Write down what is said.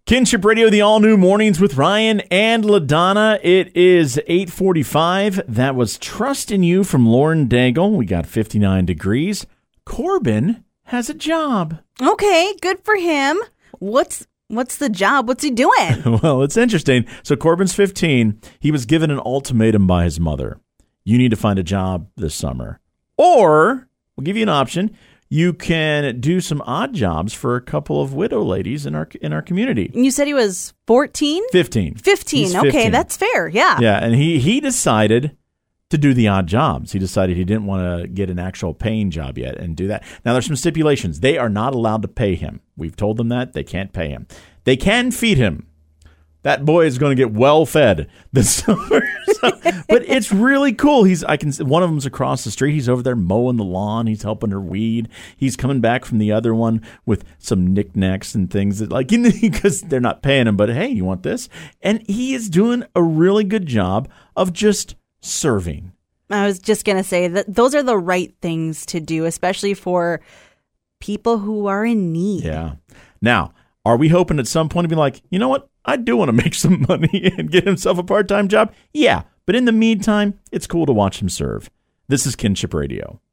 Kinship Radio, the all-new Mornings with Ryan and LaDonna. It is 8:45. That was Trust in You from Lauren Daigle. We got 59 degrees. Corbin has a job. Okay, good for him. What's the job? What's he doing? Well, it's interesting. So Corbin's 15. He was given an ultimatum by his mother. You need to find a job this summer. Or, we'll give you an option. You can do some odd jobs for a couple of widow ladies in our community. You said he was 14? 15. 15. Okay, that's fair. Yeah. Yeah, and he decided to do the odd jobs. He decided he didn't want to get an actual paying job yet and do that. Now, there's some stipulations. They are not allowed to pay him. We've told them that. They can't pay him. They can feed him. That boy is going to get well fed this summer. But it's really cool. One of them's across the street. He's over there mowing the lawn. He's helping her weed. He's coming back from the other one with some knickknacks and things that, like, because they're not paying him. But hey, you want this? And he is doing a really good job of just serving. I was just going to say that those are the right things to do, especially for people who are in need. Yeah. Now, are we hoping at some point to be like, you know what? I do want to make some money and get himself a part-time job. Yeah. But in the meantime, it's cool to watch him serve. This is Kinship Radio.